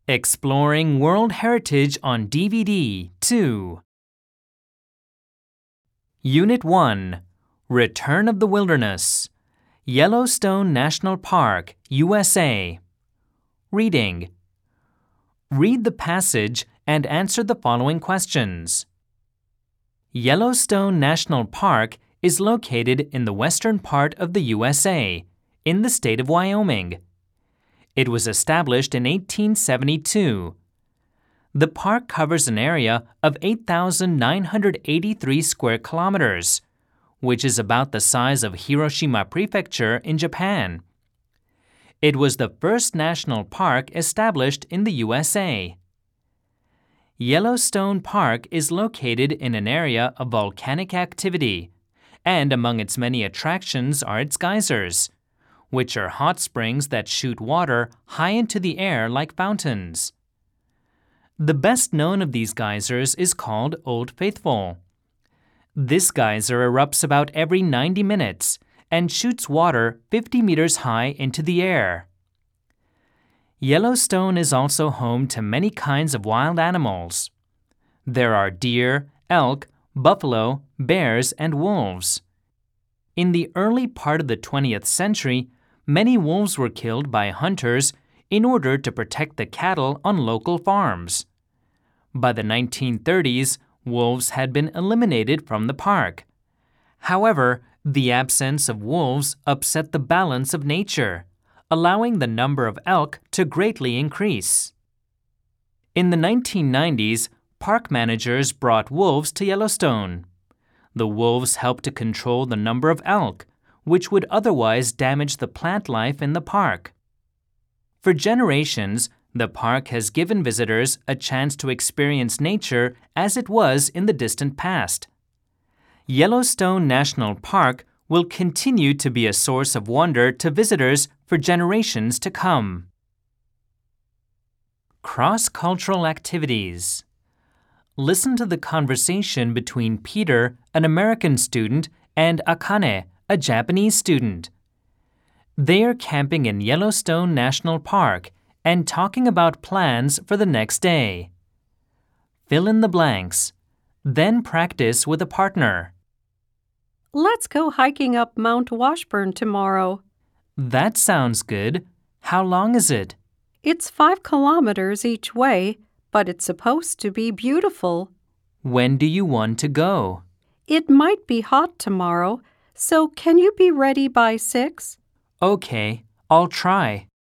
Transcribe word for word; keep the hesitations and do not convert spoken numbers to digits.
Exploring World Heritage on D V D two. Unit one. Return of the Wilderness. Yellowstone National Park, U S A. Reading. Read the passage and answer the following questions. Yellowstone National Park is located in the western part of the U S A, in the state of Wyoming. It was established in eighteen seventy-two. The park covers an area of eight thousand nine hundred eighty-three square kilometers, which is about the size of Hiroshima Prefecture in Japan. It was the first national park established in the U S A. Yellowstone Park is located in an area of volcanic activity, and among its many attractions are its geysers, which are hot springs that shoot water high into the air like fountains. The best known of these geysers is called Old Faithful. This geyser erupts about every ninety minutes and shoots water fifty meters high into the air. Yellowstone is also home to many kinds of wild animals. There are deer, elk, buffalo, bears, and wolves. In the early part of the twentieth century, many wolves were killed by hunters in order to protect the cattle on local farms. By the nineteen thirties, wolves had been eliminated from the park. However, the absence of wolves upset the balance of nature, allowing the number of elk to greatly increase. In the nineteen nineties, park managers brought wolves to Yellowstone. The wolves helped to control the number of elk, which would otherwise damage the plant life in the park. For generations, the park has given visitors a chance to experience nature as it was in the distant past. Yellowstone National Park will continue to be a source of wonder to visitors for generations to come. Cross-cultural activities. Listen to the conversation between Peter, an American student, and Akane, a Japanese student. They are camping in Yellowstone National Park and talking about plans for the next day. Fill in the blanks. Then practice with a partner. Let's go hiking up Mount Washburn tomorrow. That sounds good. How long is it? It's five kilometers each way, but it's supposed to be beautiful. When do you want to go? It might be hot tomorrow, so can you be ready by six? Okay, I'll try.